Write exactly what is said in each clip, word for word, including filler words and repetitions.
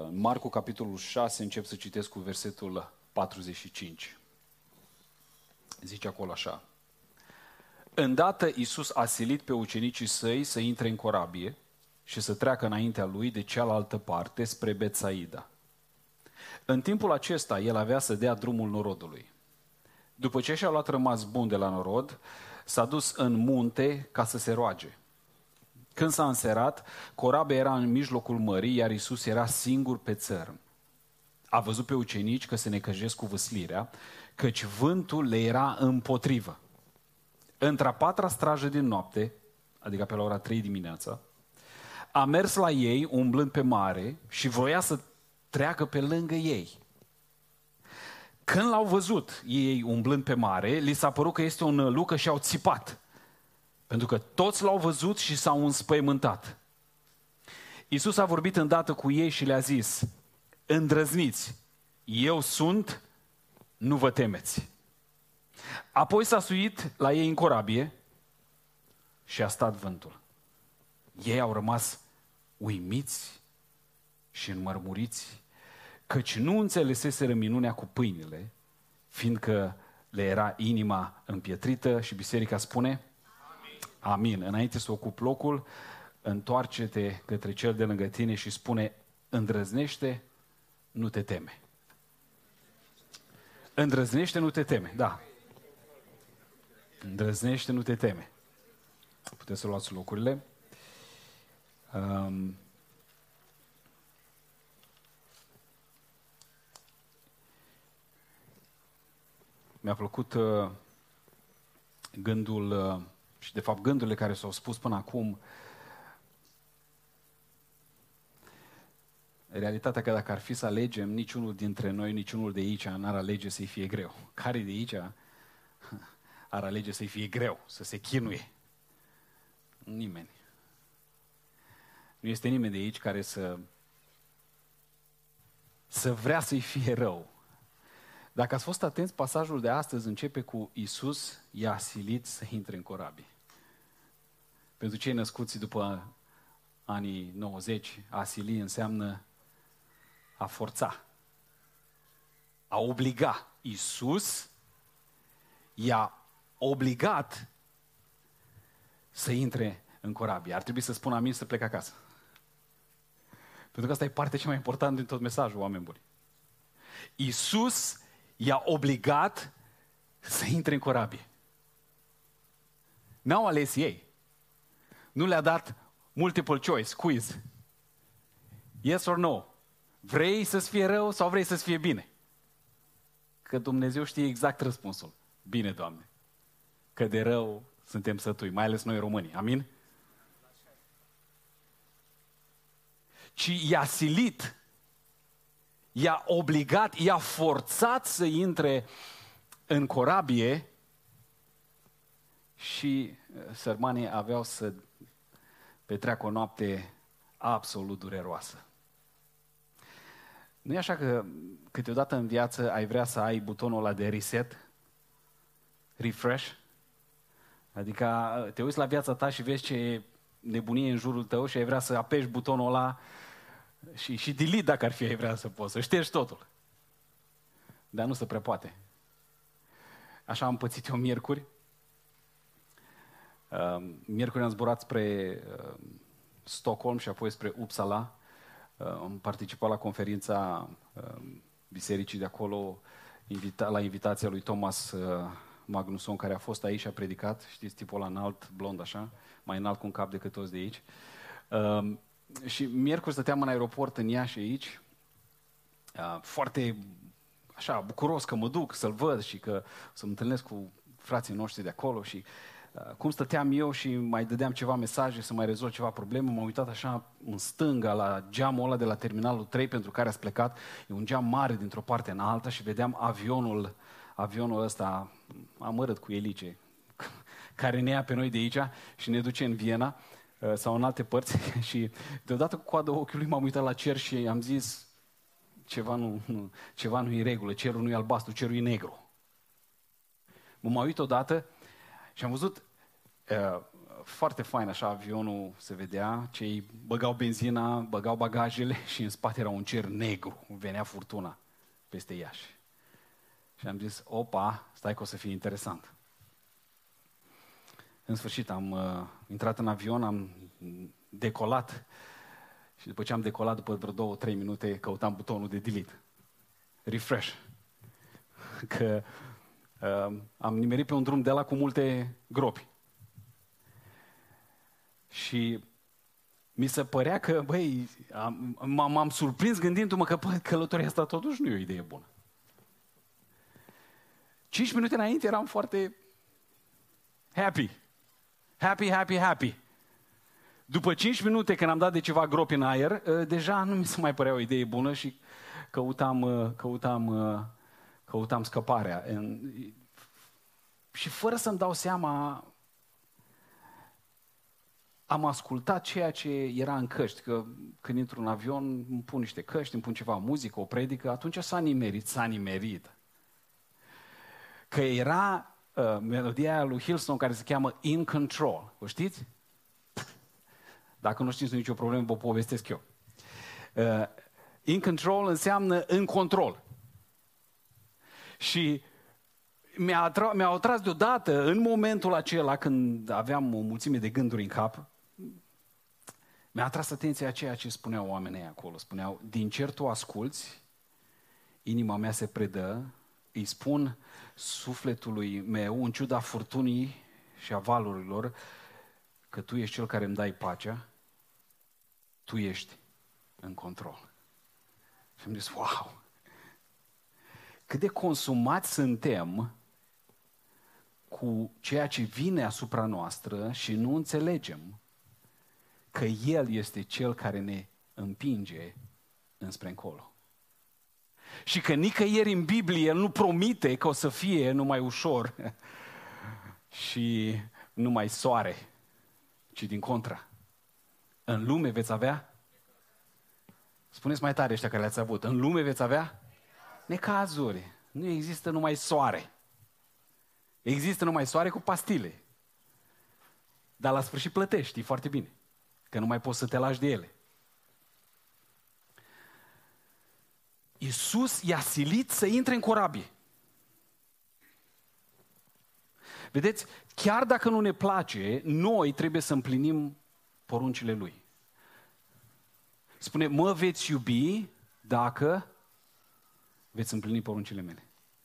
În Marcu, capitolul șase, încep să citesc cu versetul patruzeci și cinci. Zice acolo așa. Îndată Iisus a silit pe ucenicii săi să intre în corabie și să treacă înaintea lui de cealaltă parte spre Betsaida. În timpul acesta, el avea să dea drumul norodului. După ce și-a luat rămas bun de la norod, s-a dus în munte ca să se roage. Când s-a înserat, corabia era în mijlocul mării, iar Iisus era singur pe țărm. A văzut pe ucenici că se necăjesc cu văslirea, căci vântul le era împotrivă. Într-a patra strajă din noapte, adică pe la ora trei dimineața, a mers la ei umblând pe mare și voia să treacă pe lângă ei. Când l-au văzut ei umblând pe mare, li s-a părut că este o nălucă și au țipat, pentru că toți l-au văzut și s-au înspăimântat. Iisus a vorbit îndată cu ei și le-a zis, îndrăzniți, eu sunt, nu vă temeți. Apoi s-a suit la ei în corabie și a stat vântul. Ei au rămas uimiți și înmărmuriți, căci nu înțeleseseră minunea cu pâinile, fiindcă le era inima împietrită. Și biserica spune Amin. Amin. Înainte să ocup locul, întoarce-te către cel de lângă tine și spune, îndrăznește, nu te teme. Îndrăznește, nu te teme, da. Îndrăznește, nu te teme. Puteți să luați locurile. Um, mi-a plăcut uh, gândul uh, și de fapt gândurile care s-au spus până acum. Realitatea că dacă ar fi să alegem, niciunul dintre noi, niciunul de aici n-ar alege să-i fie greu. Care de aici ar alege să-i fie greu, să se chinuie? Nimeni. Nu este nimeni de aici care să, să vrea să-i fie rău. Dacă ați fost atenți, pasajul de astăzi începe cu Iisus i-a silit să intre în corabie. Pentru cei născuți după anii nouăzeci, a sili înseamnă a forța, a obliga. Iisus i-a obligat să intre în corabie. Ar trebui să spun amin să plec acasă. Pentru că asta e partea cea mai importantă din tot mesajul, oameni buni. Iisus i-a obligat să intre în corabie. N-au ales ei. Nu le-a dat multiple choice, quiz. Yes or no? Vrei să-ți fie rău sau vrei să-ți fie bine? Că Dumnezeu știe exact răspunsul. Bine, Doamne. Că de rău suntem sătui, mai ales noi românii. Amin? Ci i-a silit, i-a obligat, i-a forțat să intre în corabie și sărmanii aveau să petreacă o noapte absolut dureroasă. Nu e așa că câteodată în viață ai vrea să ai butonul ăla de reset, refresh? Adică te uiți la viața ta și vezi ce nebunie în jurul tău și ai vrea să apeși butonul ăla și, și delete dacă ar fi, ai vrea să poți, să ștergi totul. Dar nu se prea poate. Așa am pățit eu miercuri. Uh, miercuri am zburat spre uh, Stockholm și apoi spre Uppsala. Uh, am participat la conferința uh, bisericii de acolo, invita, la invitația lui Thomas uh, Magnusson, care a fost aici și a predicat. Știți, tipul ăla înalt, blond așa, mai înalt cu un cap decât toți de aici. Uh, și miercuri stăteam în aeroport în Iași aici, uh, foarte așa, bucuros că mă duc să-l văd și că să mă întâlnesc cu frații noștri de acolo și uh, cum stăteam eu și mai dădeam ceva mesaje să mai rezolv ceva probleme, m-am uitat așa în stânga la geamul ăla de la terminalul trei pentru care ați plecat, e un geam mare dintr-o parte în alta și vedeam avionul, avionul ăsta amărât cu elice, care ne ia pe noi de aici și ne duce în Viena uh, sau în alte părți și deodată cu coada ochiului m-am uitat la cer și am zis ceva nu, nu, ceva nu e în regulă, cerul nu e albastru, cerul e negru. M-am uit odată și am văzut uh, foarte fain așa, avionul se vedea, cei băgau benzina, băgau bagajele și în spate era un cer negru, venea furtuna peste Iași. Și am zis, opa, stai că o să fie interesant. În sfârșit am uh, intrat în avion, am decolat și după ce am decolat, după vreo două, trei minute, căutam butonul de delete. Refresh. Că uh, am nimerit pe un drum de la cu multe gropi. Și mi se părea că, băi, am, m-am surprins gândindu-mă că, bă, călătoria asta totuși nu e o idee bună. Cinci minute înainte eram foarte happy. Happy, happy, happy. După cinci minute când am dat de ceva gropi în aer, deja nu mi se mai părea o idee bună și căutam, căutam, căutam scăparea. Și fără să-mi dau seama, am ascultat ceea ce era în căști, că când intru în avion îmi pun niște căști, îmi pun ceva muzică, o predică, atunci s-a nimerit, s-a nimerit. Că era uh, melodia aia lui Hillsong care se cheamă In Control. O știți? Dacă nu știți, nu e nicio problemă, vă povestesc eu. Uh, in Control înseamnă în control. Și mi-a atra- mi-au atras deodată, în momentul acela, când aveam o mulțime de gânduri în cap, mi-a atras atenția ceea ce spuneau oamenii acolo. Spuneau, din cer tu asculți, inima mea se predă, îi spun sufletului meu, în ciuda furtunii și a valurilor, că tu ești cel care îmi dai pacea, tu ești în control. Și am zis, wow! Cât de consumați suntem cu ceea ce vine asupra noastră și nu înțelegem că El este Cel care ne împinge înspre încolo. Și că nicăieri în Biblie El nu promite că o să fie numai ușor și numai soare, ci din contra. În lume veți avea? Spuneți mai tare ăștia care le-ați avut. În lume veți avea? Necazuri. Nu există numai soare. Există numai soare cu pastile. Dar la sfârșit plătești, știi foarte bine. Că nu mai poți să te lași de ele. Iisus i-a silit să intre în corabie. Vedeți, chiar dacă nu ne place, noi trebuie să împlinim poruncile Lui. Spune, mă veți iubi dacă veți împlini poruncile mele.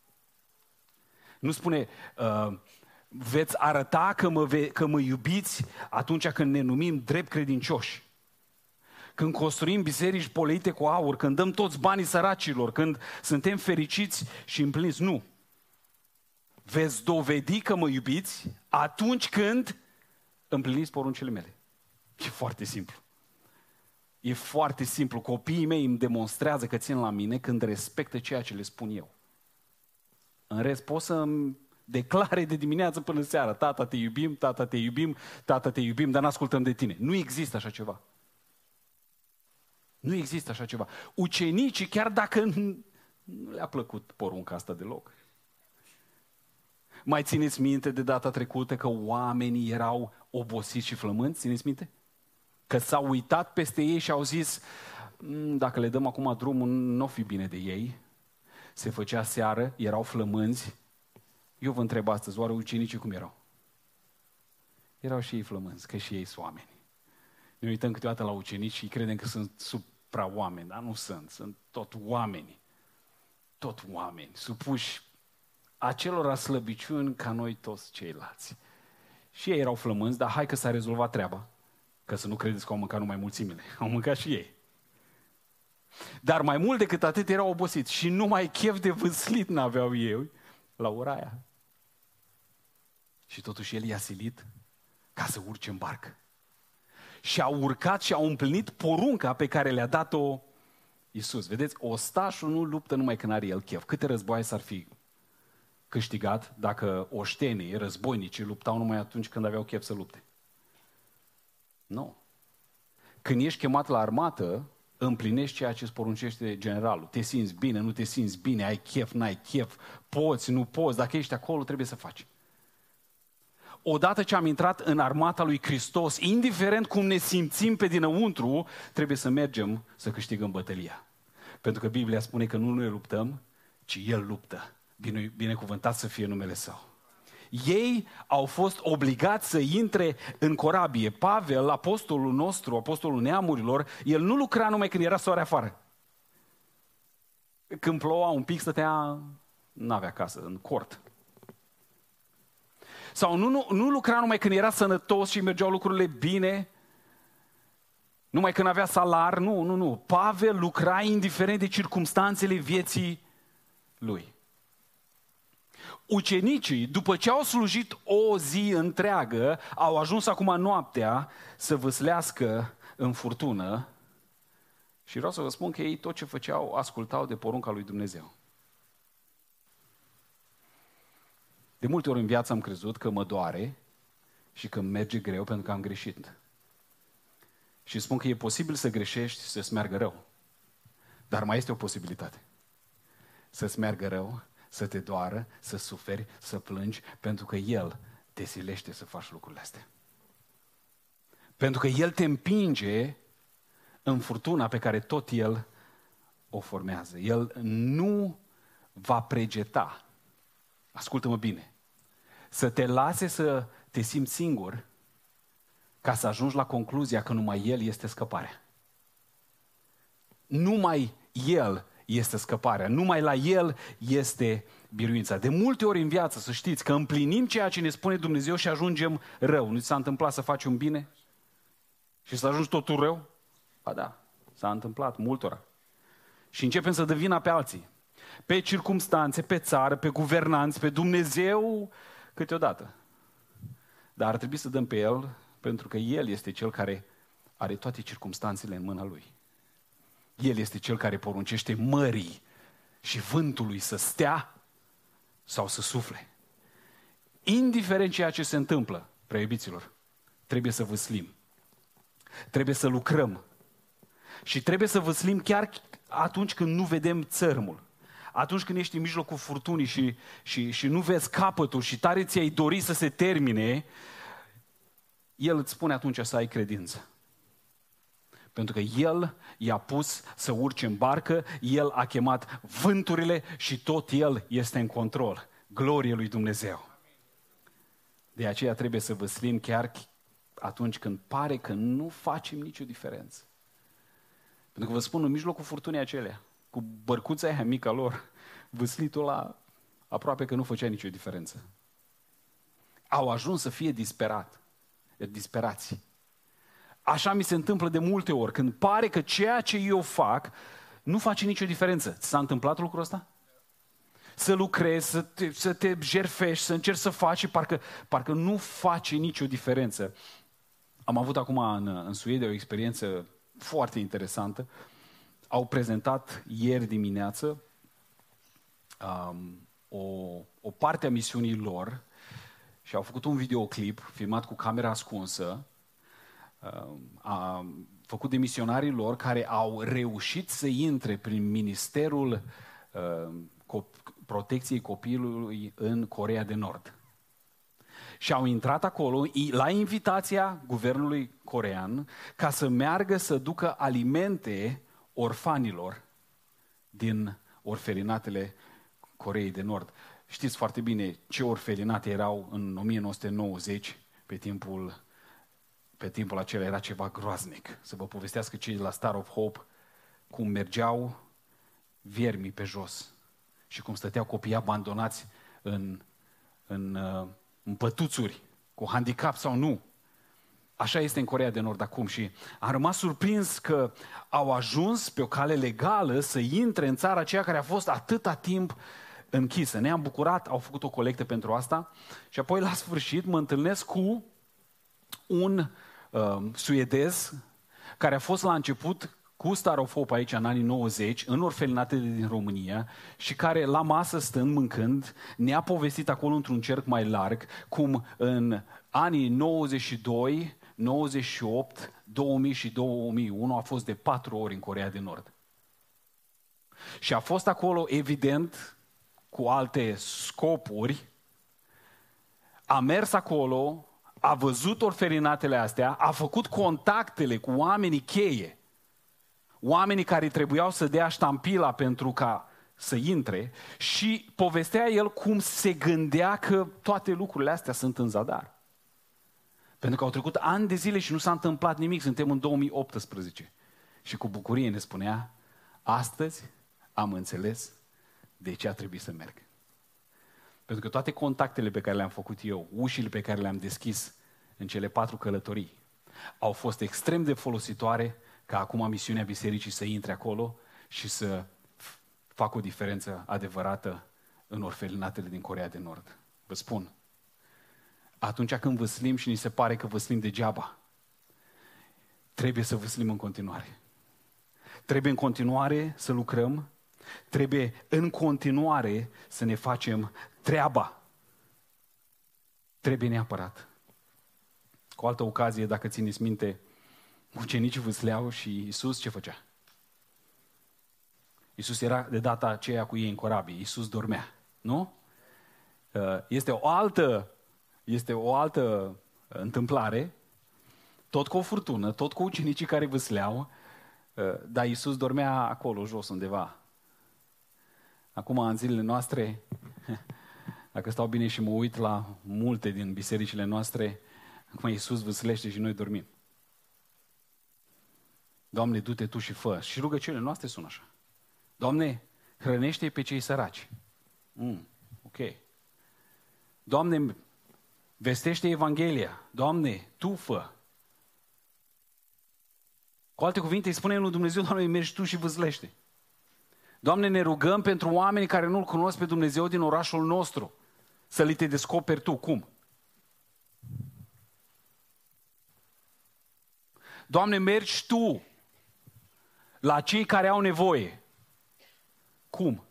Nu spune, uh, veți arăta că mă, ve- că mă iubiți atunci când ne numim drept credincioși. Când construim biserici polite cu aur, când dăm toți banii săracilor, când suntem fericiți și împliniți. Nu. Veți dovedi că mă iubiți atunci când împliniți poruncile mele. E foarte simplu. E foarte simplu. Copiii mei îmi demonstrează că țin la mine când respectă ceea ce le spun eu. În rest, pot să-mi declare de dimineață până seara. Tata, te iubim, tata, te iubim, tata, te iubim, dar n-ascultăm de tine. Nu există așa ceva. Nu există așa ceva. Ucenicii, chiar dacă nu le-a plăcut porunca asta deloc. Mai țineți minte de data trecută că oamenii erau obosiți și flămânți? Țineți minte? Că s-au uitat peste ei și au zis, dacă le dăm acum drumul, nu o fi bine de ei. Se făcea seară, erau flămânzi. Eu vă întreb astăzi, oare ucenicii cum erau? Erau și ei flămânzi, că și ei sunt oameni. Ne uităm câteodată la ucenici și credem că sunt supra-oameni, dar nu sunt, sunt tot oameni. Tot oameni, supuși acelora slăbiciuni ca noi toți ceilalți. Și ei erau flămânzi, dar hai că s-a rezolvat treaba. Că să nu credeți că au mâncat numai mulțimile. Au mâncat și ei. Dar mai mult decât atât erau obosiți și numai chef de vâslit n-aveau ei la ora aia. Și totuși El i-a silit ca să urce în barcă. Și au urcat și au împlinit porunca pe care le-a dat-o Iisus. Vedeți, ostașul nu luptă numai când are el chef. Câte războaie s-ar fi câștigat dacă oștenii, războinicii luptau numai atunci când aveau chef să lupte? Nu. Când ești chemat la armată, împlinești ceea ce îți poruncește generalul. Te simți bine, nu te simți bine, ai chef, n-ai chef, poți, nu poți. Dacă ești acolo, trebuie să faci. odată ce am intrat în armata lui Hristos, indiferent cum ne simțim pe dinăuntru, trebuie să mergem să câștigăm bătălia. Pentru că Biblia spune că nu noi luptăm, ci El luptă. Bine, binecuvântat să fie numele Său. Ei au fost obligați să intre în corabie. Pavel, apostolul nostru, apostolul neamurilor, el nu lucra numai când era soare afară. Când ploua un pic, stătea, n-avea casă, în cort. Sau nu, nu, nu lucra numai când era sănătos și mergeau lucrurile bine, numai când avea salar, nu, nu, nu. Pavel lucra indiferent de circumstanțele vieții lui. Ucenicii, după ce au slujit o zi întreagă, au ajuns acum noaptea să vâslească în furtună și vreau să vă spun că ei tot ce făceau, ascultau de porunca lui Dumnezeu. De multe ori în viață am crezut că mă doare și că merge greu pentru că am greșit. Și spun că e posibil să greșești și să-ți meargă rău. Dar mai este o posibilitate. Să-ți meargă rău, să te doară, să suferi, să plângi, pentru că El te silește să faci lucrurile astea. Pentru că El te împinge în furtuna pe care tot El o formează. El nu va pregeta, ascultă-mă bine, să te lase să te simți singur ca să ajungi la concluzia că numai El este scăparea. Numai El este scăparea, numai la El este biruința. De multe ori în viață, să știți, că împlinim ceea ce ne spune Dumnezeu și ajungem rău. Nu ți s-a întâmplat să faci un bine și să ajungi totul rău? Ba da, s-a întâmplat multora. Și începem să dăm vina pe alții. Pe circumstanțe, pe țară, pe guvernanți, pe Dumnezeu câteodată. Dar ar trebui să dăm pe El, pentru că El este Cel care are toate circumstanțele în mâna Lui. El este Cel care poruncește mării și vântului să stea sau să sufle. Indiferent ceea ce se întâmplă, prea iubiților, trebuie să văslim. Trebuie să lucrăm. Și trebuie să văslim chiar atunci când nu vedem țărmul. Atunci când ești în mijlocul furtunii și, și, și nu vezi capătul și tare ți-ai dori să se termine, El îți spune atunci să ai credință. Pentru că El i-a pus să urce în barcă, El a chemat vânturile și tot El este în control. Glorie lui Dumnezeu. De aceea trebuie să văslim chiar atunci când pare că nu facem nicio diferență. Pentru că vă spun, în mijlocul furtunii acelea, cu bărcuța aia mică lor, văslitul ăla aproape că nu făcea nicio diferență. Au ajuns să fie disperat, disperați. Așa mi se întâmplă de multe ori, când pare că ceea ce eu fac nu face nicio diferență. Ți s-a întâmplat lucrul ăsta? Să lucrezi, să te, să te jertfești, să încerci să faci și parcă, parcă nu face nicio diferență. Am avut acum în, în Suedia o experiență foarte interesantă. Au prezentat ieri dimineață um, o, o parte a misiunii lor și au făcut un videoclip filmat cu camera ascunsă. A făcut de misionarii lor care au reușit să intre prin Ministerul uh, Protecției Copilului în Coreea de Nord. Și au intrat acolo la invitația guvernului corean ca să meargă să ducă alimente orfanilor din orfelinatele Coreei de Nord. Știți foarte bine ce orfelinate erau în o mie nouă sute nouăzeci pe timpul Pe timpul acela era ceva groaznic. Să vă povestească cei de la Star of Hope cum mergeau viermii pe jos și cum stăteau copiii abandonați în, în, în pătuțuri, cu handicap sau nu. Așa este în Coreea de Nord acum și am rămas surprins că au ajuns pe o cale legală să intre în țara aceea care a fost atâta timp închisă. Ne-am bucurat, au făcut o colectă pentru asta și apoi la sfârșit mă întâlnesc cu un uh, suedez care a fost la început cu Star of Hope aici în anii nouăzeci, în orfelinatele din România și care la masă stând, mâncând, ne-a povestit acolo într-un cerc mai larg cum în anii nouăzeci și doi, nouăzeci și opt, două mii și două mii unu a fost de patru ori în Coreea de Nord. Și a fost acolo, evident, cu alte scopuri. a mers acolo, a văzut orfelinatele astea, a făcut contactele cu oamenii cheie, oamenii care trebuiau să dea ștampila pentru ca să intre, și povestea el cum se gândea că toate lucrurile astea sunt în zadar. Pentru că au trecut ani de zile și nu s-a întâmplat nimic, suntem în două mii optsprezece. Și cu bucurie ne spunea, astăzi am înțeles de ce a trebuit să merg. Pentru că toate contactele pe care le-am făcut eu, ușile pe care le-am deschis în cele patru călătorii, au fost extrem de folositoare ca acum misiunea bisericii să intre acolo și să facă o diferență adevărată în orfelinatele din Coreea de Nord. Vă spun, atunci când văslim și ni se pare că văslim degeaba, trebuie să văslim în continuare. Trebuie în continuare să lucrăm, trebuie în continuare să ne facem treaba. Trebuie neapărat. Cu altă ocazie, dacă țineți minte, ucenicii vâsleau și Iisus ce făcea? Iisus era de data aceea cu ei în corabie. Iisus dormea, nu? Este o altă, este o altă întâmplare, tot cu o furtună, tot cu ucenicii care vâsleau, dar Iisus dormea acolo, jos, undeva. Acum, în zilele noastre, dacă stau bine și mă uit la multe din bisericile noastre, acum Iisus vâslește și noi dormim. Doamne, du-te Tu și fă. Și rugăciunile noastre sunt așa. Doamne, hrănește pe cei săraci. Mm, ok. Doamne, vestește Evanghelia. Doamne, Tu fă. Cu alte cuvinte, îi spune lui Dumnezeu, Doamne, mergi Tu și vâslește. Doamne, ne rugăm pentru oamenii care nu-L cunosc pe Dumnezeu din orașul nostru, să li te descoperi Tu. Cum? Doamne, mergi Tu la cei care au nevoie. Cum?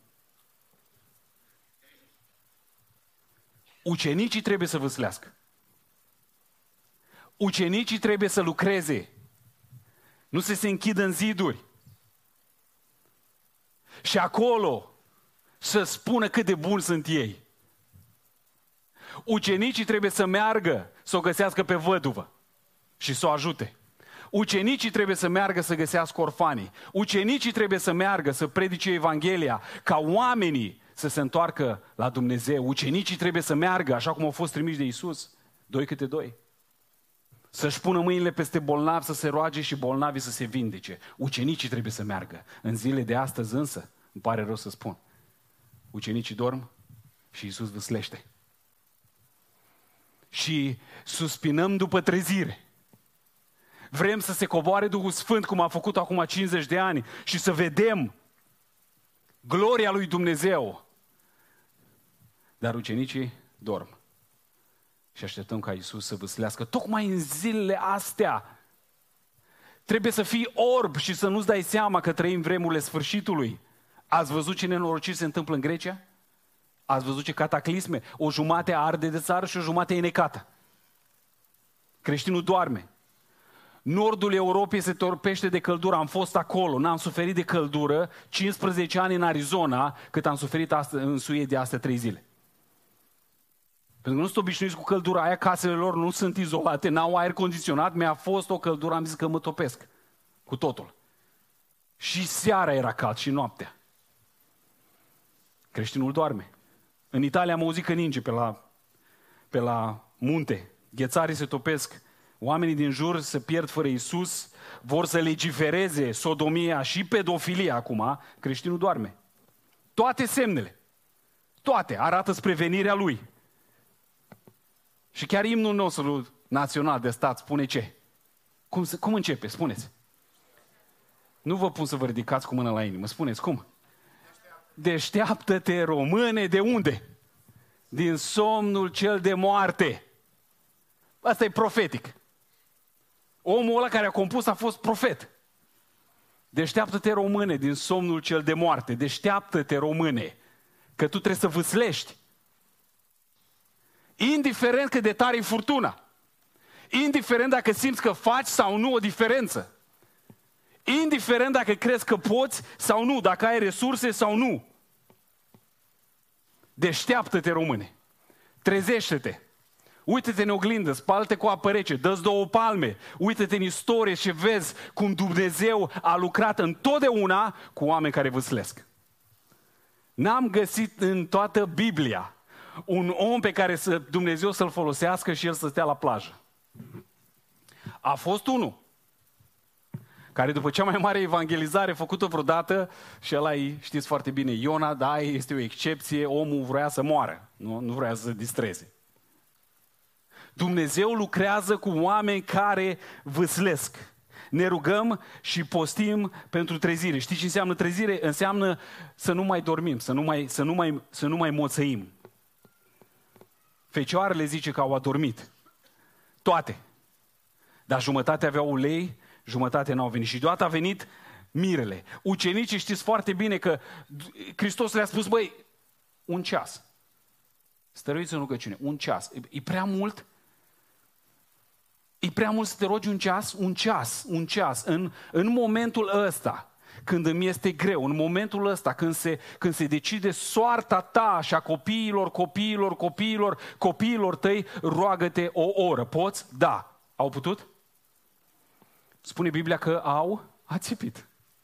Ucenicii trebuie să vâslească. Ucenicii trebuie să lucreze. Nu să se închidă în ziduri. Și acolo să spună cât de buni sunt ei. Ucenicii trebuie să meargă să o găsească pe văduvă și să o ajute. Ucenicii trebuie să meargă să găsească orfanii. Ucenicii trebuie să meargă să predice Evanghelia ca oamenii să se întoarcă la Dumnezeu. Ucenicii trebuie să meargă, așa cum au fost trimiși de Iisus, doi câte doi. Să-și pună mâinile peste bolnavi, să se roage și bolnavii să se vindece. Ucenicii trebuie să meargă. În zile de astăzi însă, îmi pare rău să spun, ucenicii dorm și Iisus vâslește. Și suspinăm după trezire. Vrem să se coboare Duhul Sfânt, cum a făcut acum cincizeci de ani, și să vedem gloria lui Dumnezeu. Dar ucenicii dorm. Și așteptăm ca Iisus să vâslească. Tocmai în zilele astea trebuie să fii orb și să nu-ți dai seama că trăim vremurile sfârșitului. Ați văzut ce nenorociri se întâmplă în Grecia? Ați văzut ce cataclisme? O jumate arde de țară și o jumate e necată. Creștinul doarme. Nordul Europei se torpește de căldură. Am fost acolo, n-am suferit de căldură cincisprezece ani în Arizona, cât am suferit astă, în Suedia astea trei zile. Pentru că nu sunt obișnuiți cu căldura aia, casele lor nu sunt izolate, n-au aer condiționat, mi-a fost o căldură, am zis că mă topesc cu totul. Și seara era cald și noaptea. Creștinul doarme. În Italia am auzit că ninge pe la, pe la munte, ghețarii se topesc, oamenii din jur se pierd fără Iisus, vor să legifereze sodomia și pedofilia acum, creștinul doarme. Toate semnele, toate arată spre venirea Lui. Și chiar imnul nostru național de stat spune ce? Cum, cum începe? Spuneți. Nu vă pun să vă ridicați cu mâna la inimă. Spuneți, cum? Deșteaptă-te, române, de unde? Din somnul cel de moarte. Asta e profetic. Omul ăla care a compus a fost profet. Deșteaptă-te, române, din somnul cel de moarte. Deșteaptă-te, române, că tu trebuie să vâslești. Indiferent cât de tare e furtuna. Indiferent dacă simți că faci sau nu o diferență. Indiferent dacă crezi că poți sau nu, dacă ai resurse sau nu. Deșteaptă-te, române. Trezește-te. Uită-te în oglindă, spală-te cu apă rece, dă-ți două palme, uită-te în istorie și vezi cum Dumnezeu a lucrat întotdeauna cu oameni care vâslesc. N-am găsit în toată Biblia un om pe care să, Dumnezeu să-l folosească și el să stea la plajă. A fost unul care după cea mai mare evangelizare făcută vreodată, și ăla e, știți foarte bine, Iona, da, este o excepție, omul vrea să moară, nu, nu vrea să se distreze. Dumnezeu lucrează cu oameni care vâslesc. Ne rugăm și postim pentru trezire. Știți ce înseamnă trezire? Înseamnă să nu mai dormim, să nu mai, să nu mai, să nu mai moțăim. Fecioarele zice că au adormit. Toate. Dar jumătate aveau ulei, jumătate n-au venit. Și deodată a venit mirele. Ucenicii știți foarte bine că Hristos le-a spus, băi, un ceas. Stăruiți în rugăciune, un ceas. E prea mult? E prea mult să te rogi un ceas? Un ceas, un ceas. În, în momentul ăsta, când îmi este greu, în momentul ăsta, când se, când se decide soarta ta și a copiilor, copiilor, copiilor, copiilor tăi, roagă-te o oră. Poți? Da. Au putut? Spune Biblia că au ațipit.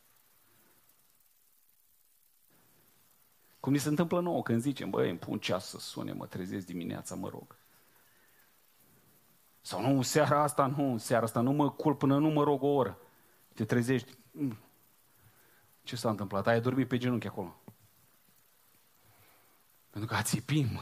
Cum ni se întâmplă nouă când zicem, băi, îmi pun ceas să sune, mă trezesc dimineața, mă rog. Sau nu, seara asta, nu, seara asta, nu mă culp până nu mă rog o oră. Te trezești. Ce s-a întâmplat? Ai dormit pe genunchi acolo. Pentru că ațipim.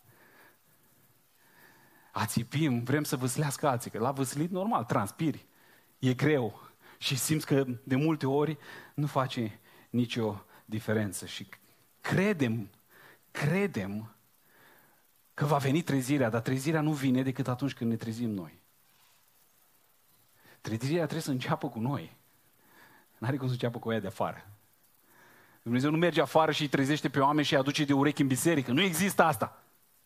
Ațipim, vrem să vâslească alții. Că la vâslit, normal, transpiri. E greu. Și simți că de multe ori nu face nicio diferență. Și credem, credem că va veni trezirea, dar trezirea nu vine decât atunci când ne trezim noi. Trezirea trebuie să înceapă cu noi. N-are cum să înceapă cu aia de afară. Dumnezeu nu merge afară și îi trezește pe oameni și îi aduce de urechi în biserică. Nu există asta.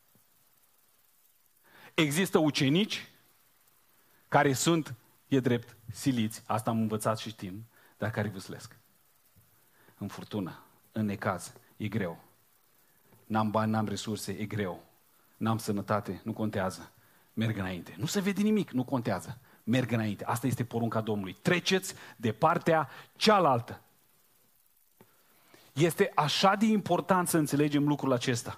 Există ucenici care sunt, e drept, siliți, asta am învățat și știm, dar care vâslesc. În furtună, în necaz, e greu. N-am bani, n-am resurse, e greu. N-am sănătate, nu contează. Merg înainte. Nu se vede nimic, nu contează. Merg înainte. Asta este porunca Domnului. Treceți de partea cealaltă. Este așa de important să înțelegem lucrul acesta.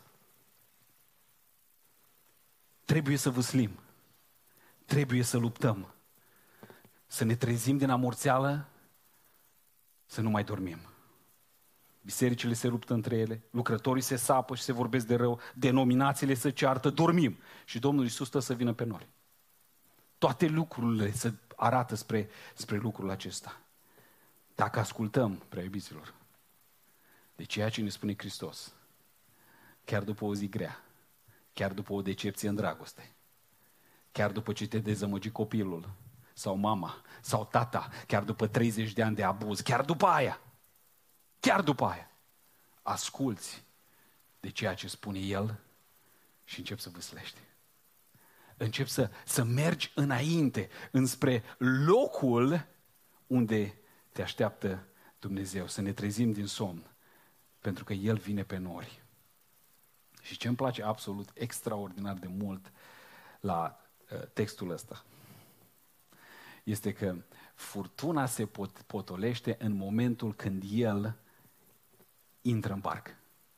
Trebuie să vâslim. Trebuie să luptăm. Să ne trezim din amorțeală, să nu mai dormim. Bisericile se luptă între ele, lucrătorii se sapă și se vorbesc de rău, denominațiile se ceartă, dormim. Și Domnul Iisus stă să vină pe noi. Toate lucrurile se arată spre, spre lucrul acesta. Dacă ascultăm, prea iubiților, de ceea ce ne spune Hristos, chiar după o zi grea, chiar după o decepție în dragoste, chiar după ce te dezamăgi copilul, sau mama, sau tata, chiar după treizeci de ani de abuz, chiar după aia, chiar după aia, asculți de ceea ce spune El și începi să vâslești. Începi să, să mergi înainte, înspre locul unde te așteaptă Dumnezeu, să ne trezim din somn, pentru că El vine pe nori. Și ce îmi place absolut extraordinar de mult la uh, textul ăsta este că furtuna se pot, potolește în momentul când El intră în barcă.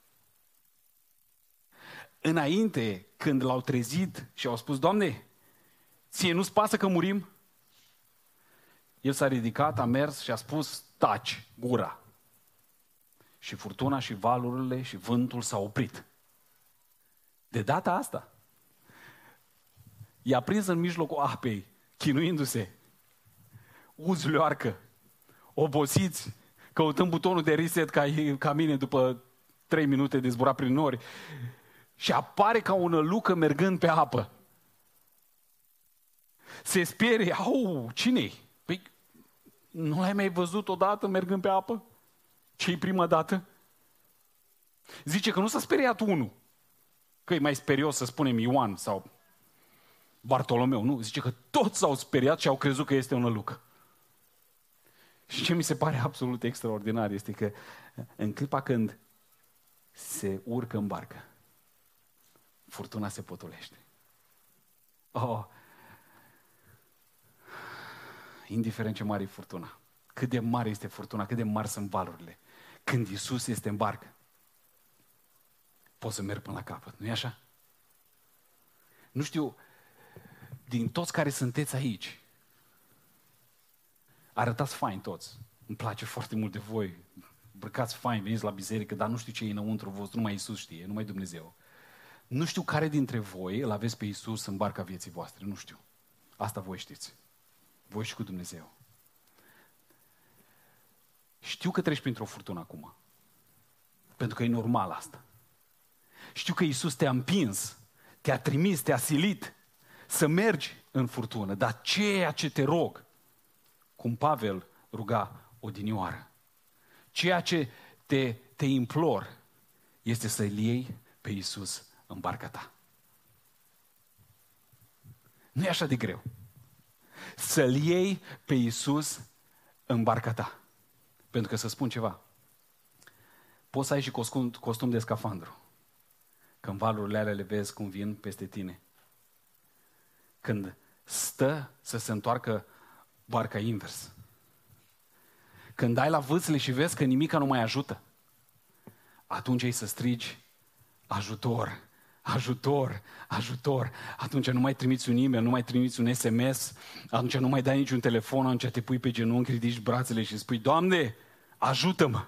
Înainte, când l-au trezit și au spus, Doamne, ție nu-ți pasă că murim? El s-a ridicat, a mers și a spus, taci gura. Și furtuna și valurile și vântul s-au oprit. De data asta, i-a prins în mijlocul apei, chinuindu-se, uzleoarcă, obosiți, căutând butonul de reset ca, ca mine după trei minute de zburat prin nori, și apare ca o nălucă mergând pe apă. Se sperie, au, cine-i? Păi, nu l-ai mai văzut odată mergând pe apă? Ce-i prima dată? Zice că nu s-a speriat unul, că e mai sperios să spunem Ioan sau Bartolomeu, nu, zice că toți s-au speriat și au crezut că este o nălucă. Și ce mi se pare absolut extraordinar este că în clipa când se urcă în barcă, furtuna se potolește. Oh. Indiferent ce mare e furtuna, cât de mare este furtuna, cât de mari sunt valurile, când Iisus este în barcă, pot să merg până la capăt, nu-i așa? Nu știu, din toți care sunteți aici, arătați fain toți, îmi place foarte mult de voi, îmbrăcați fain, veniți la biserică, dar nu știu ce e înăuntru vostru, numai Iisus știe, numai Dumnezeu. Nu știu care dintre voi îl aveți pe Iisus în barca vieții voastre, nu știu. Asta voi știți. Voi și cu Dumnezeu. Știu că treci printr-o furtună acum. Pentru că e normal asta. Știu că Iisus te-a împins, te-a trimis, te-a silit să mergi în furtună. Dar ceea ce te rog, cum Pavel ruga odinioară, ceea ce te, te implor este să-L iei pe Iisus în barca ta. Nu e așa de greu. Să-L iei pe Iisus în barca ta. Pentru că să spun ceva, poți să ai și costum, costum de scafandru. Când valurile alea le vezi cum vin peste tine. Când stă să se întoarcă barca invers. Când ai la vâsle și vezi că nimica nu mai ajută, atunci ai să strigi ajutor, ajutor, ajutor. Atunci nu mai trimiți un e-mail, nu mai trimiți un S M S, atunci nu mai dai niciun telefon, atunci te pui pe genunchi, ridici brațele și spui, Doamne, ajută-mă!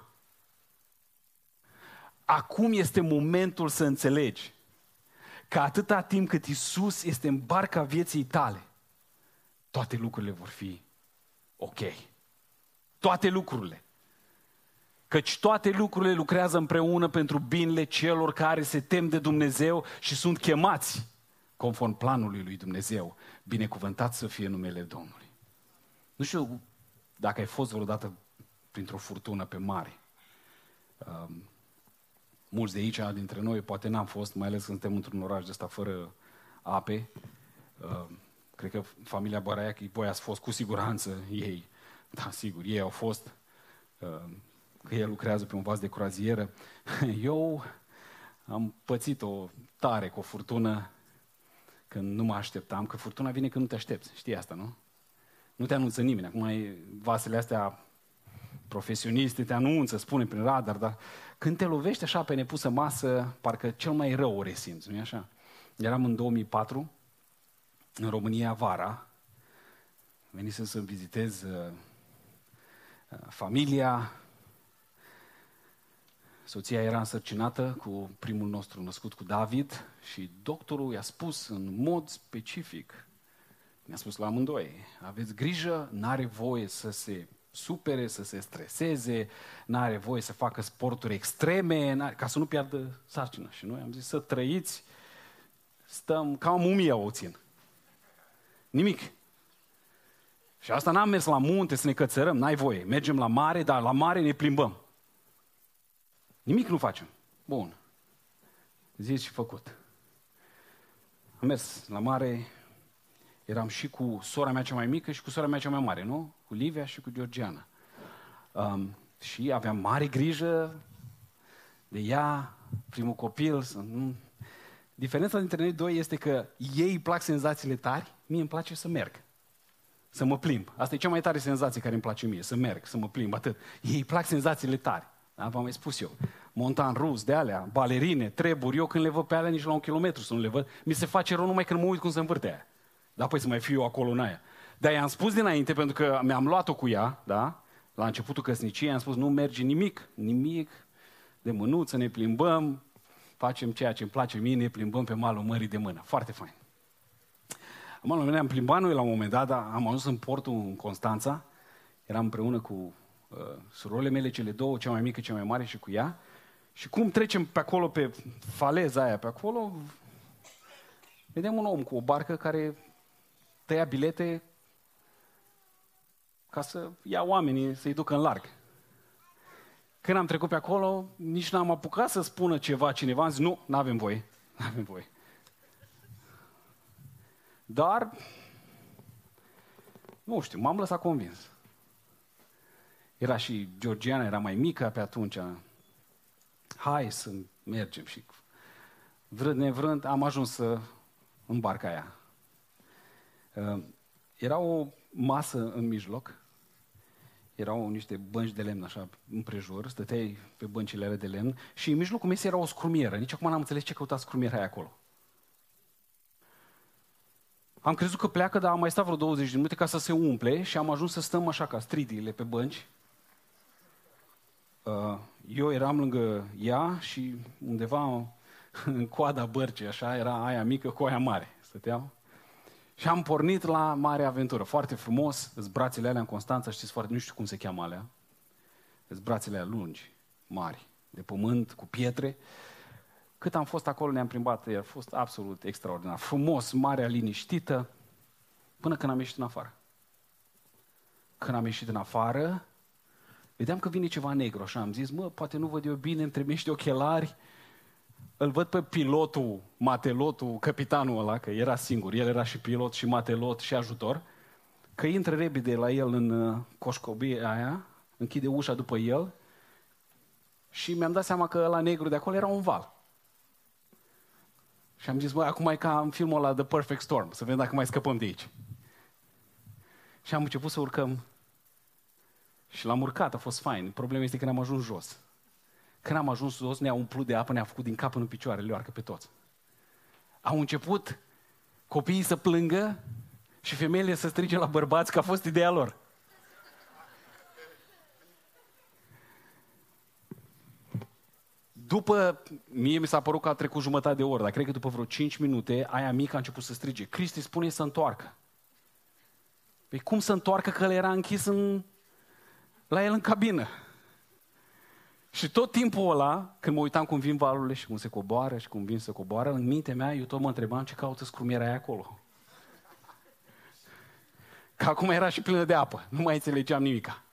Acum este momentul să înțelegi că atâta timp cât Iisus este în barca vieții tale, toate lucrurile vor fi ok. Toate lucrurile. Căci toate lucrurile lucrează împreună pentru binele celor care se tem de Dumnezeu și sunt chemați conform planului lui Dumnezeu. Binecuvântat să fie numele Domnului. Nu știu dacă ai fost vreodată printr-o furtună pe mare. Um, mulți de aici, dintre noi, poate n-am fost, mai ales când suntem într-un oraș de ăsta fără ape. Um, cred că familia Baraiachi, voi ați fost cu siguranță ei. Da, sigur, ei au fost. Um, că el lucrează pe un vas de croazieră. Eu am pățit o tare cu o furtună când nu mă așteptam, că furtuna vine când nu te aștepți. Știi asta, nu? Nu te anunță nimeni. Acum vasele astea profesioniste te anunță, spune prin radar, dar când te lovești așa pe nepusă masă, parcă cel mai rău o resimți, nu-i așa? Eram în două mii patru, în România, vara. Venisem să vizitez uh, familia. Soția era însărcinată cu primul nostru născut, cu David, și doctorul i-a spus în mod specific, mi-a spus la amândoi, aveți grijă, n-are voie să se supere, să se streseze, n-are voie să facă sporturi extreme, ca să nu piardă sarcina. Și noi am zis să trăiți, stăm ca mumia o țin. Nimic. Și asta n-am mers la munte să ne cățărăm, n-ai voie. Mergem la mare, dar la mare ne plimbăm. Nimic nu facem. Bun. Zis și făcut. Am mers la mare, eram și cu sora mea cea mai mică și cu sora mea cea mai mare, nu? Cu Livia și cu Georgiana. Um, și aveam mare grijă de ea, primul copil. Nu. Diferența dintre noi doi este că ei îi plac senzațiile tari, mie îmi place să merg. Să mă plimb. Asta e cea mai tare senzație care îmi place mie, să merg, să mă plimb, atât. Ei îi plac senzațiile tari. Da? V-am mai spus eu. Montan rus, de alea, balerine, treburi. Eu când le văd pe alea nici la un kilometru să nu le văd, mi se face rău numai când mă uit cum se învârte aia. Da, păi să mai fiu eu acolo în aia. Dar i-am spus dinainte, pentru că mi-am luat-o cu ea, da? La începutul căsniciei, am spus, nu merge nimic, nimic, de mânuță, ne plimbăm, facem ceea ce îmi place mie, ne plimbăm pe malul mării de mână. Foarte fain. Am ne-am plimbat noi la un moment dat, dar am ajuns în portul în Constanța, eram împreună cu uh, surorile mele, cele două, cea mai mică, cea mai mare și cu ea, și cum trecem pe acolo, pe faleza aia, pe acolo, vedem un om cu o barcă care tăia bilete ca să ia oamenii, să-i ducă în larg. Când am trecut pe acolo, nici n-am apucat să spună ceva cineva, am zis, nu, n-avem voie, n-avem voie. Dar, nu știu, m-am lăsat convins. Era și Georgiana, era mai mică pe atunci. Hai să mergem și vrând nevrând am ajuns să în barca aia. Era o masă în mijloc, erau niște bănci de lemn așa împrejur, stăteai pe băncile alea de lemn și în mijlocul mesei era o scrumieră. Nici acum n-am înțeles ce căuta scrumiera aia acolo. Am crezut că pleacă, dar am mai stat vreo douăzeci de minute ca să se umple și am ajuns să stăm așa ca stridiile pe bănci. Eu eram lângă ea și undeva în coada bărcii, așa, era aia mică cu aia mare. Stăteau. Și am pornit la mare aventură. Foarte frumos, îți brațele alea în Constanța, știți foarte, nu știu cum se cheamă alea. Îți brațele alea lungi, mari, de pământ, cu pietre. Cât am fost acolo, ne-am plimbat, a fost absolut extraordinar. Frumos, marea liniștită, până când am ieșit în afară. Când am ieșit în afară, vedeam că vine ceva negru, așa am zis, mă, poate nu văd eu bine, îmi trebuie niște ochelari. Îl văd pe pilotul, matelotul, capitanul ăla, că era singur, el era și pilot și matelot și ajutor, că intră repede la el în coșcobie aia, închide ușa după el și mi-am dat seama că ăla negru de acolo era un val. Și am zis, băi, acum e ca în filmul ăla The Perfect Storm, să vedem dacă mai scăpăm de aici. Și am început să urcăm și l-am urcat, a fost fain. Problema este că ne-am ajuns jos. Când am ajuns jos, ne-a umplut de apă, ne-a făcut din cap până în picioare, le oarcă pe toți. Au început copiii să plângă și femeile să strige la bărbați că a fost ideea lor. După, mie mi s-a părut că a trecut jumătate de oră, dar cred că după vreo cinci minute, aia mică a început să strige. Cristi, spune să întoarcă. Păi cum să întoarcă că el era închis în... la el în cabină? Și tot timpul ăla, când mă uitam cum vin valurile și cum se coboară și cum vin să coboară, în mintea mea, eu tot mă întrebam ce caută scrumiera aia acolo. Că acum era și plină de apă, nu mai înțelegeam nimica.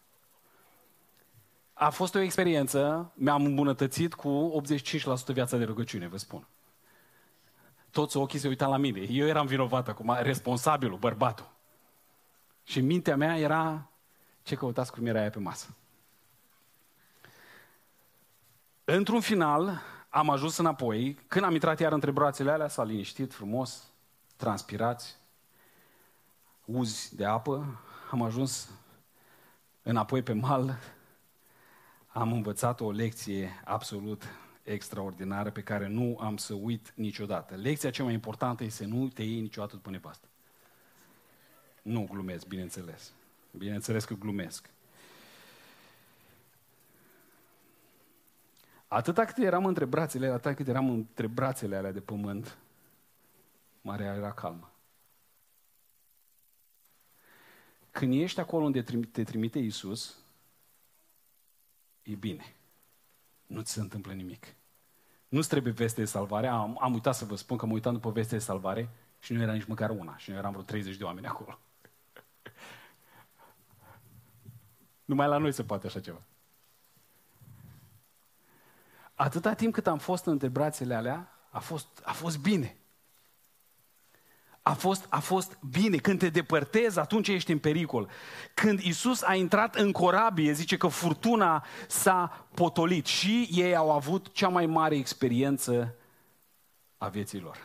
A fost o experiență, mi-am îmbunătățit cu optzeci și cinci la sută viața de rugăciune, vă spun. Toți ochii se uitau la mine. Eu eram vinovat acum, responsabilul, bărbatul. Și în mintea mea era ce căuta scrumiera aia pe masă. Într-un final, am ajuns înapoi. Când am intrat iar între brațele alea, s-a liniștit frumos, transpirați, uzi de apă. Am ajuns înapoi pe mal. Am învățat o lecție absolut extraordinară pe care nu am să uit niciodată. Lecția cea mai importantă este să nu te iei niciodată după nevastă. Nu glumesc, bineînțeles. Bineînțeles că glumesc. Atâta cât eram între brațele alea, atâta cât eram între brațele alea de pământ, marea era calmă. Când ești acolo unde te trimite Iisus, e bine. Nu ți se întâmplă nimic. Nu-ți trebuie veste de salvare. Am, am uitat să vă spun că mă uitam după veste de salvare și nu era nici măcar una. Și noi eram vreo treizeci de oameni acolo. Numai la noi se poate așa ceva. Atâta timp cât am fost între brațele alea, a fost, a fost bine. A fost, a fost bine. Când te depărtezi, atunci ești în pericol. Când Iisus a intrat în corabie, zice că furtuna s-a potolit și ei au avut cea mai mare experiență a vieții lor.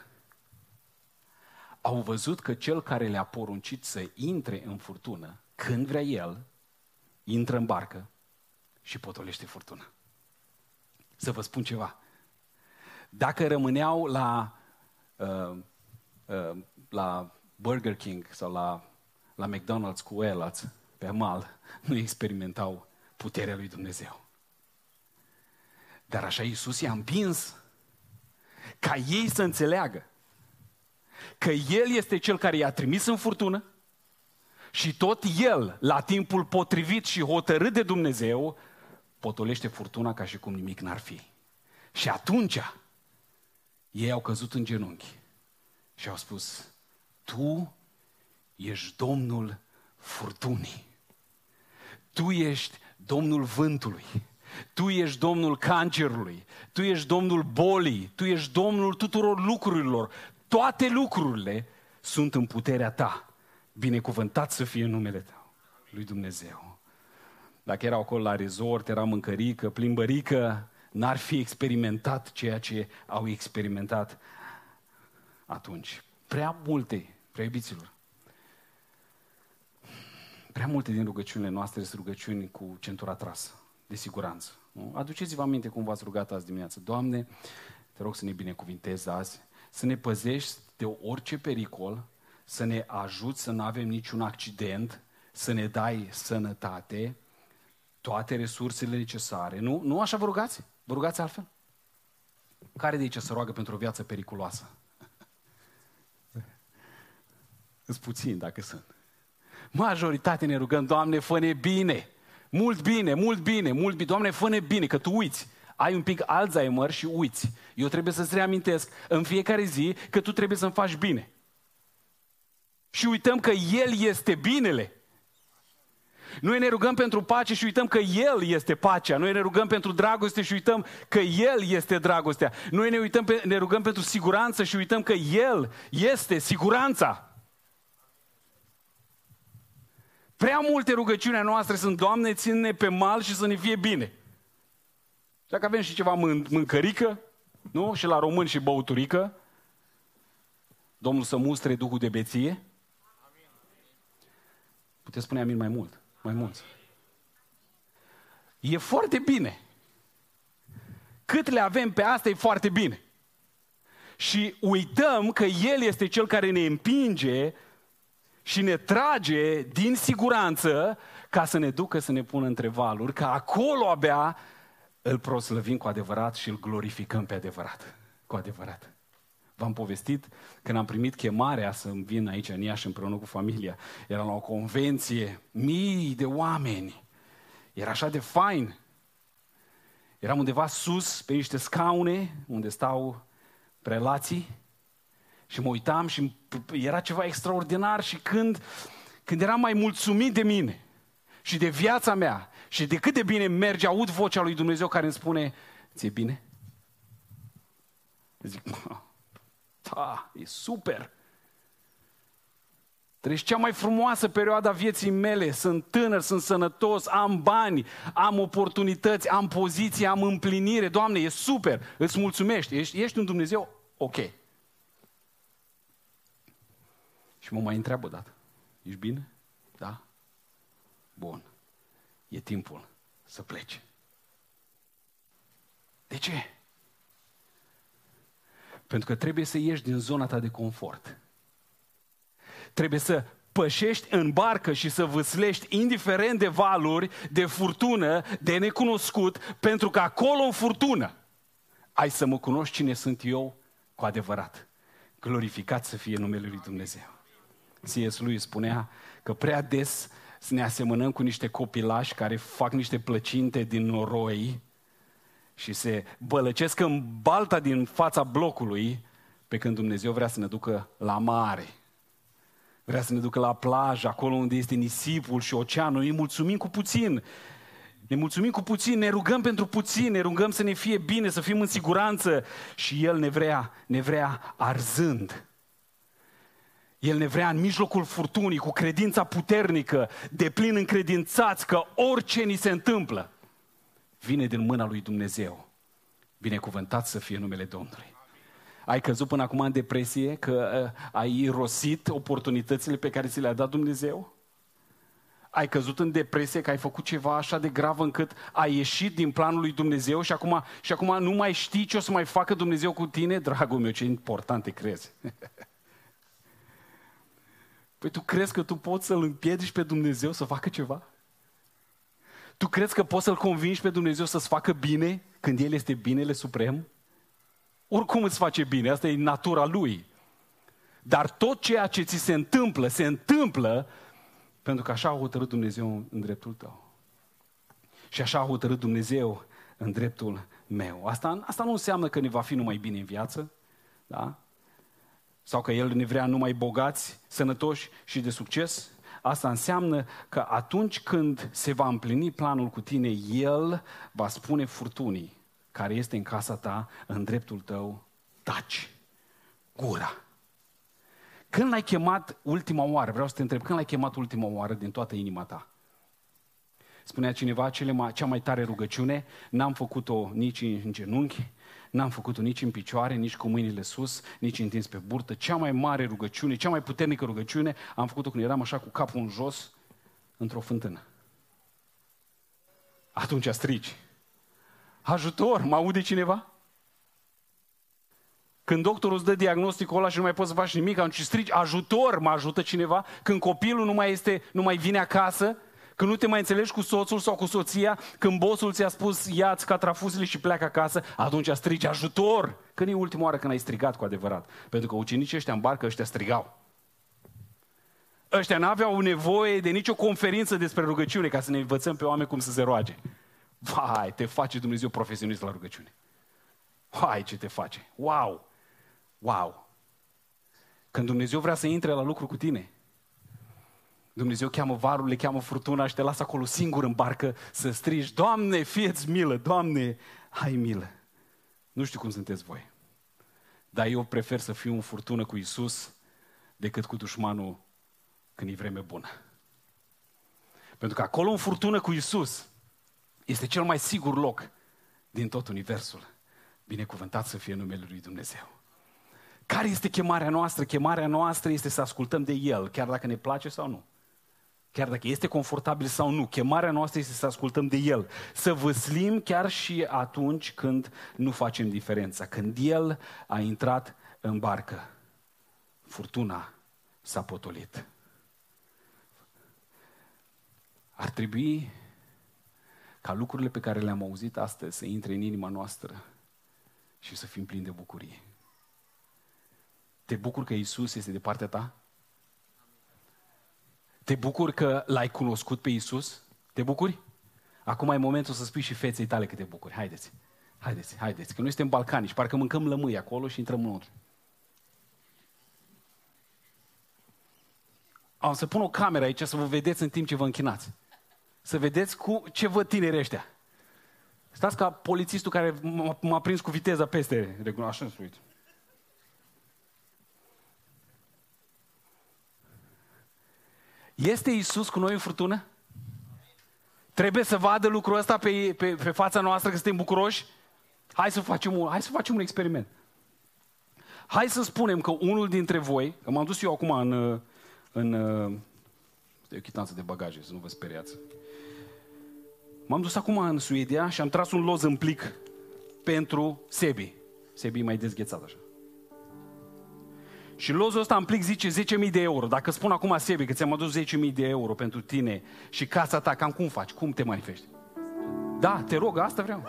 Au văzut că cel care le-a poruncit să intre în furtună, când vrea el, intră în barcă și potolește furtuna. Să vă spun ceva. Dacă rămâneau la, uh, uh, la Burger King sau la, la McDonald's cu ăilalți pe mal, nu experimentau puterea lui Dumnezeu. Dar așa Iisus i-a împins ca ei să înțeleagă că El este Cel care i-a trimis în furtună și tot El, la timpul potrivit și hotărât de Dumnezeu, potolește furtuna ca și cum nimic n-ar fi. Și atunci ei au căzut în genunchi și au spus: Tu ești Domnul furtunii. Tu ești Domnul vântului. Tu ești Domnul cancerului. Tu ești Domnul bolii. Tu ești Domnul tuturor lucrurilor. Toate lucrurile sunt în puterea ta. Binecuvântat să fie numele tău, lui Dumnezeu. Dacă erau acolo la resort, era mâncărică, plimbărică, n-ar fi experimentat ceea ce au experimentat atunci. Prea multe, prea iubiților, Prea multe din rugăciunile noastre sunt rugăciuni cu centura trasă, de siguranță. Nu? Aduceți-vă aminte cum v-ați rugat azi dimineață. Doamne, te rog să ne binecuvintezi azi, să ne păzești de orice pericol, să ne ajuți să nu avem niciun accident, să ne dai sănătate, toate resursele necesare. Nu, nu așa vă rugați? Vă rugați altfel? Care de aici se roagă pentru o viață periculoasă? Îs puțin dacă sunt. Majoritatea ne rugăm, Doamne, fă-ne bine, mult bine, mult bine, mult bine, Doamne, fă-ne bine, că Tu uiți. Ai un pic Alzheimer și uiți. Eu trebuie să-ți reamintesc în fiecare zi că tu trebuie să-mi faci bine. Și uităm că El este binele. Noi ne rugăm pentru pace și uităm că El este pacea. Noi ne rugăm pentru dragoste și uităm că El este dragostea. Noi ne, uităm pe, ne rugăm pentru siguranță și uităm că El este siguranța. Prea multe rugăciuni noastre sunt, Doamne, ține-ne pe mal și să ne fie bine. Dacă avem și ceva mân- mâncărică, nu? Și la români și băuturică, Domnul să mustre duhul de beție. Puteți spune amin mai mult, mai mulți. E foarte bine. Cât le avem pe asta e foarte bine. Și uităm că El este Cel care ne împinge și ne trage din siguranță ca să ne ducă să ne pună între valuri, că acolo abia îl proslăvim cu adevărat și îl glorificăm pe adevărat. Cu adevărat. V-am povestit când am primit chemarea să-mi vin aici în Iași împreună cu familia. Era la o convenție, mii de oameni. Era așa de fain. Eram undeva sus, pe niște scaune, unde stau prelații. Și mă uitam și era ceva extraordinar și când, când eram mai mulțumit de mine și de viața mea și de cât de bine merge, aud vocea lui Dumnezeu care îmi spune, ți-e bine? Zic, da, e super. Treci cea mai frumoasă perioadă a vieții mele, sunt tânăr, sunt sănătos, am bani, am oportunități, am poziție, am împlinire. Doamne, e super, îți mulțumești, ești, ești un Dumnezeu ok. Și mă mai întreabă odată, ești bine? Da? Bun. E timpul să pleci. De ce? Pentru că trebuie să ieși din zona ta de confort. Trebuie să pășești în barcă și să vâslești indiferent de valuri, de furtună, de necunoscut, pentru că acolo în furtună ai să mă cunoști cine sunt eu cu adevărat. Glorificat să fie numele lui Dumnezeu. C S. Lewis spunea că prea des să ne asemănăm cu niște copilași care fac niște plăcinte din noroi și se bălăcesc în balta din fața blocului, pe când Dumnezeu vrea să ne ducă la mare. Vrea să ne ducă la plajă, acolo unde este nisipul și oceanul. Îi mulțumim cu puțin. Ne mulțumim cu puțin, ne rugăm pentru puțin, ne rugăm să ne fie bine, să fim în siguranță și El ne vrea, ne vrea arzând. El ne vrea în mijlocul furtunii, cu credința puternică, deplin încredințați că orice ni se întâmplă vine din mâna lui Dumnezeu. Binecuvântat să fie numele Domnului. Ai căzut până acum în depresie că uh, ai irosit oportunitățile pe care ți le-a dat Dumnezeu? Ai căzut în depresie că ai făcut ceva așa de grav încât ai ieșit din planul lui Dumnezeu și acum, și acum nu mai știi ce o să mai facă Dumnezeu cu tine? Dragul meu, ce important te crezi. Păi tu crezi că tu poți să-L împiedici pe Dumnezeu să facă ceva? Tu crezi că poți să-L convingi pe Dumnezeu să-ți facă bine când El este binele suprem? Oricum îți face bine, asta e natura Lui. Dar tot ceea ce ți se întâmplă, se întâmplă pentru că așa a hotărât Dumnezeu în dreptul tău. Și așa a hotărât Dumnezeu în dreptul meu. Asta, asta nu înseamnă că ne va fi numai bine în viață, da? Sau că El ne vrea numai bogați, sănătoși și de succes. Asta înseamnă că atunci când se va împlini planul cu tine, El va spune furtunii care este în casa ta, în dreptul tău, taci, gura. Când l-ai chemat ultima oară, vreau să te întreb, când l-ai chemat ultima oară din toată inima ta? Spunea cineva, cele mai, cea mai tare rugăciune, n-am făcut-o nici în genunchi, n-am făcut-o nici în picioare, nici cu mâinile sus, nici întins pe burtă. Cea mai mare rugăciune, cea mai puternică rugăciune, am făcut-o când eram așa cu capul în jos, într-o fântână. Atunci strigi: ajutor, mă aude cineva? Când doctorul îți dă diagnosticul ăla și nu mai poți să faci nimic, atunci strigi: ajutor, mă ajută cineva? Când copilul nu mai, este, nu mai vine acasă, când nu te mai înțelegi cu soțul sau cu soția, când bossul ți-a spus ia-ți catrafuzile și pleacă acasă, atunci strigi: ajutor! Când e ultima oară când ai strigat cu adevărat? Pentru că ucenicii ăștia în barcă, ăștia strigau. Ăștia n-aveau nevoie de nicio conferință despre rugăciune ca să ne învățăm pe oameni cum să se roage. Vai, te face Dumnezeu profesionist la rugăciune. Vai, ce te face! Wow! Wow! Când Dumnezeu vrea să intre la lucru cu tine, Dumnezeu cheamă varul, le cheamă furtuna și te lasă acolo singur în barcă să strigi: Doamne, fie-ți milă! Doamne, ai milă! Nu știu cum sunteți voi, dar eu prefer să fiu în furtună cu Iisus decât cu dușmanul când e vreme bună. Pentru că acolo în furtună cu Iisus este cel mai sigur loc din tot universul. Binecuvântat să fie numele lui Dumnezeu. Care este chemarea noastră? Chemarea noastră este să ascultăm de El, chiar dacă ne place sau nu. Chiar dacă este confortabil sau nu. Chemarea noastră este să ascultăm de El. Să văslim chiar și atunci când nu facem diferența. Când El a intrat în barcă, furtuna s-a potolit. Ar trebui ca lucrurile pe care le-am auzit astăzi să intre în inima noastră și să fim plini de bucurie. Te bucuri că Iisus este de partea ta? Te bucuri că l-ai cunoscut pe Iisus? Te bucuri? Acum e momentul să spui și feței tale că te bucuri. Haideți, haideți, haideți, că noi suntem balcanici, parcă mâncăm lămâi acolo și intrăm înăuntru. Am să pun o cameră aici să vă vedeți în timp ce vă închinați. Să vedeți cu ce văd tinerii ăștia. Stați ca polițistul care m-a, m-a prins cu viteza peste. Așa să uit. Este Iisus cu noi în furtună? Trebuie să vadă lucrul ăsta pe, pe, pe fața noastră că suntem bucuroși? Hai să facem un, hai să facem un experiment. Hai să spunem că unul dintre voi, că m-am dus eu acum în... în e o chitanță de bagaje, să nu vă speriați. M-am dus acum în Suedia și am tras un loz în plic pentru Sebi. Sebi e mai dezghețat așa. Și lozul ăsta în plic zice zece mii de euro. Dacă spun acum, Sebi, că ți-am adus zece mii de euro pentru tine și casa ta, cam cum faci? Cum te manifesti? Da, te rog, asta vreau.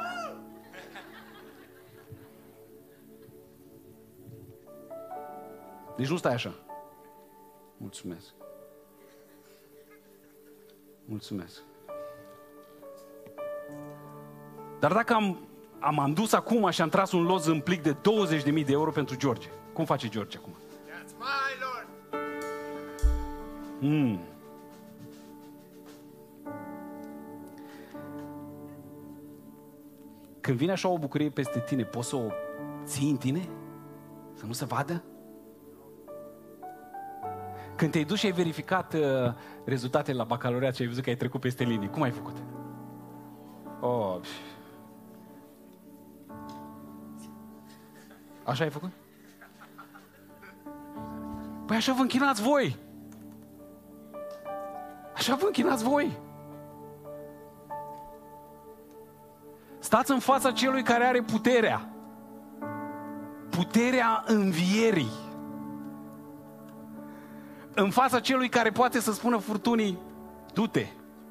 Deci nu stai așa. Mulțumesc. Mulțumesc. Dar dacă am, am, am dus acum și am tras un loz în plic de douăzeci de mii de euro pentru George, cum face George acum? That's my Lord. Hmm. Când vine așa o bucurie peste tine, poți să o ții în tine? Să nu se vadă? Când te-ai dus și ai verificat uh, rezultatele la bacalaureat și ai văzut că ai trecut peste linii, cum ai făcut? Oh. Așa ai făcut? Păi așa vă închinați voi! Așa vă închinați voi! Stați în fața celui care are puterea. Puterea învierii. În fața celui care poate să spună furtunii, du-te.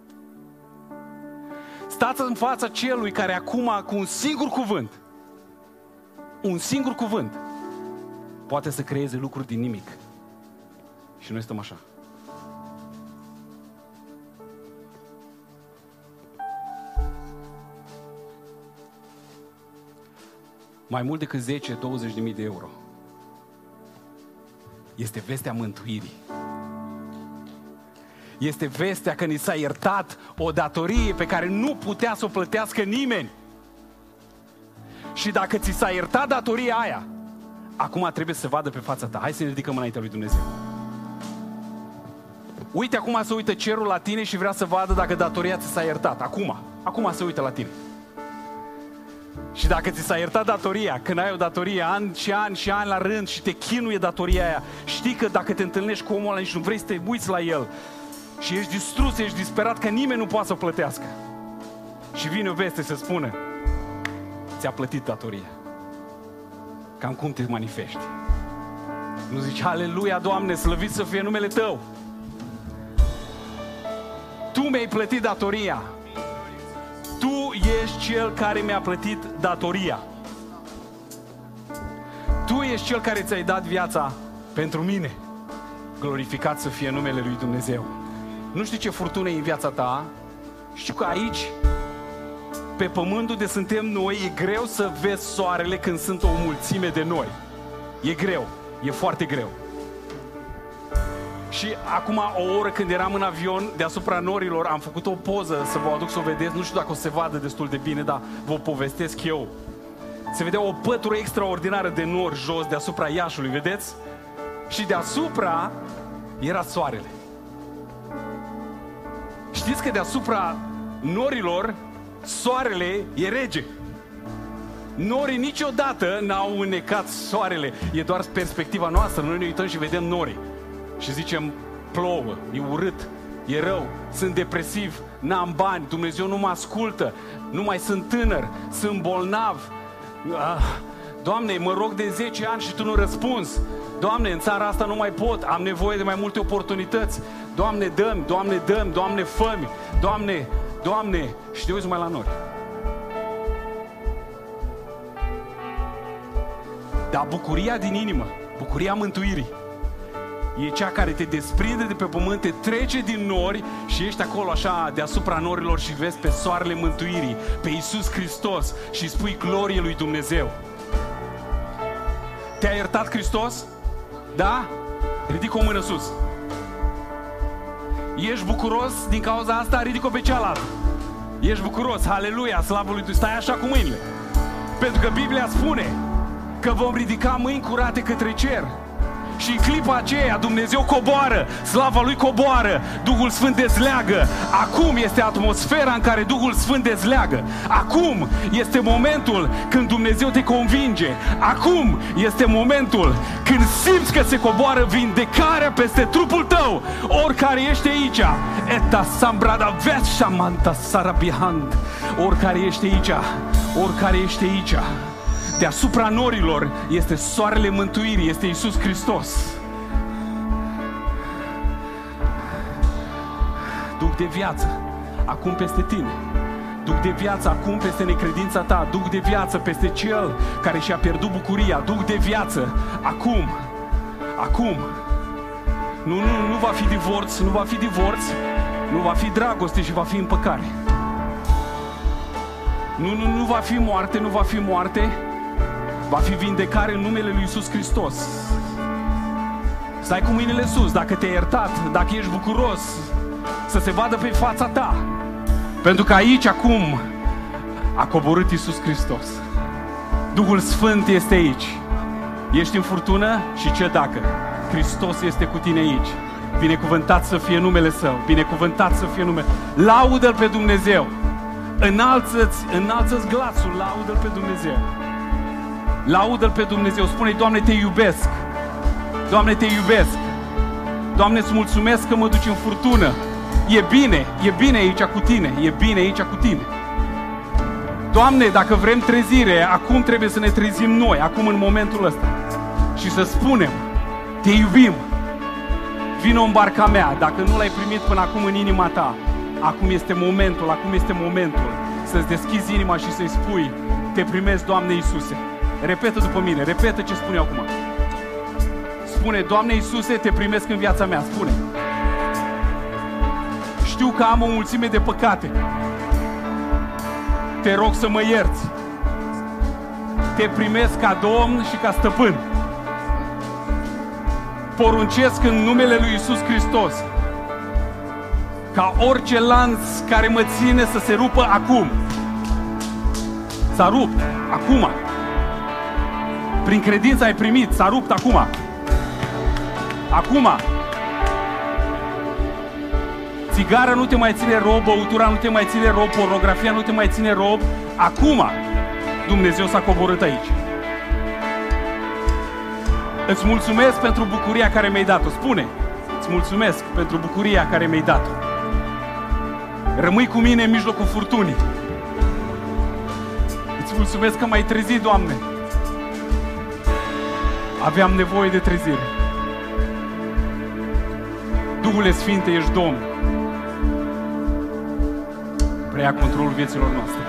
Stați în fața celui care acum, cu un singur cuvânt, un singur cuvânt, poate să creeze lucruri din nimic. Și noi stăm așa. Mai mult decât zece douăzeci de mii de euro. Este vestea mântuirii. Este vestea că ni s-a iertat o datorie pe care nu putea să o plătească nimeni. Și dacă ți s-a iertat datoria aia, acum trebuie să se vadă pe fața ta. Hai să ne ridicăm înaintea lui Dumnezeu. Uite, acum se uită cerul la tine și vrea să vadă dacă datoria ți s-a iertat. Acum, acum se uită la tine. Și dacă ți s-a iertat datoria, când ai o datorie ani și ani și ani la rând și te chinuie datoria aia, știi că dacă te întâlnești cu omul ăla nici nu vrei să te uiți la el, și ești distrus, ești disperat că nimeni nu poate să plătească. Și vine o veste să spună, ți-a plătit datoria. Cam cum te manifesti? Nu zici, aleluia, Doamne, slăvit să fie numele Tău. Tu mi-ai plătit datoria. Tu ești Cel care mi-a plătit datoria. Tu ești Cel care ți-ai dat viața pentru mine. Glorificat să fie numele lui Dumnezeu. Nu știu ce furtună e în viața ta. Știu că aici, pe pământ unde suntem noi, e greu să vezi soarele când sunt o mulțime de nori. E greu, e foarte greu. Și acum o oră când eram în avion deasupra norilor, am făcut o poză să vă aduc să o vedeți. Nu știu dacă o să se vadă destul de bine, dar vă povestesc eu. Se vedea o pătură extraordinară de nori jos deasupra Iașului, vedeți? Și deasupra era soarele. Știți că deasupra norilor soarele e rege. Norii niciodată n-au înnecat soarele. E doar perspectiva noastră. Noi ne uităm și vedem norii și zicem, plouă, e urât, e rău, sunt depresiv, n-am bani, Dumnezeu nu mă ascultă, nu mai sunt tânăr, sunt bolnav. Ah, Doamne, mă rog de zece ani și Tu nu răspunzi. Doamne, în țara asta nu mai pot, am nevoie de mai multe oportunități. Doamne, dă-mi, Doamne, dă-mi, Doamne, fă-mi, Doamne, Doamne, și te uiți mai la nori. Dar bucuria din inimă, bucuria mântuirii, e cea care te desprinde de pe pământ, te trece din nori și ești acolo așa deasupra norilor și vezi pe soarele mântuirii, pe Iisus Hristos și spui glorie lui Dumnezeu. Te-a iertat Hristos? Da? Ridică o mână sus. Ești bucuros din cauza asta? Ridică-o pe cealaltă. Ești bucuros, aleluia, slavă lui Dumnezeu. Stai așa cu mâinile. Pentru că Biblia spune că vom ridica mâini curate către cer. Și în clipa aceea Dumnezeu coboară, slava Lui coboară, Duhul Sfânt dezleagă. Acum este atmosfera în care Duhul Sfânt dezleagă. Acum este momentul când Dumnezeu te convinge. Acum este momentul când simți că se coboară vindecarea peste trupul tău. Oricare ești aici, eta sambrada veshamanta sarabihand. Oricare ești aici, oricare ești aici, deasupra norilor este soarele mântuirii, este Iisus Hristos. Duh de viață, acum peste tine. Duh de viață, acum peste necredința ta. Duh de viață peste cel care și-a pierdut bucuria. Duh de viață, acum, acum. Nu, nu, nu va fi divorț, nu va fi divorț, nu va fi dragoste și va fi împăcare. Nu, nu, nu va fi moarte, nu va fi moarte. Va fi vindecare în numele lui Iisus Hristos. Stai cu mâinile sus, dacă te-ai iertat, dacă ești bucuros, să se vadă pe fața ta. Pentru că aici, acum, a coborât Iisus Hristos. Duhul Sfânt este aici. Ești în furtună și ce dacă? Hristos este cu tine aici. Binecuvântat să fie numele Său. Binecuvântat să fie numele. Laudă-L pe Dumnezeu. Înalță-ți, înalță-ți glasul, laudă-L pe Dumnezeu. Laudă-L pe Dumnezeu, spune-i, Doamne, te iubesc. Doamne, te iubesc. Doamne, îți mulțumesc că mă duci în furtună. E bine, e bine aici cu tine, e bine aici cu tine. Doamne, dacă vrem trezire, acum trebuie să ne trezim noi, acum în momentul ăsta. Și să spunem, te iubim. Vino în barca mea, dacă nu l-ai primit până acum în inima ta, acum este momentul, acum este momentul să-ți deschizi inima și să-i spui, te primesc, Doamne Iisuse. Repetă după mine, repetă ce spun eu acum. Spune, Doamne Iisuse, te primesc în viața mea, spune. Știu că am o mulțime de păcate. Te rog să mă ierți. Te primesc ca Domn și ca Stăpân. Poruncesc în numele lui Iisus Hristos ca orice lanț care mă ține să se rupă acum. S-a rupt, acum. Prin credință ai primit, s-a rupt acum. Acum. Țigara nu te mai ține rob, băutura nu te mai ține rob, pornografia nu te mai ține rob. Acum Dumnezeu s-a coborât aici. Îți mulțumesc pentru bucuria care mi-ai dat-o. Spune, îți mulțumesc pentru bucuria care mi-ai dat-o. Rămâi cu mine în mijlocul furtunii. Îți mulțumesc că m-ai trezit, Doamne. Aveam nevoie de trezire. Duhule Sfinte, ești Domn. Preia controlul vieților noastre.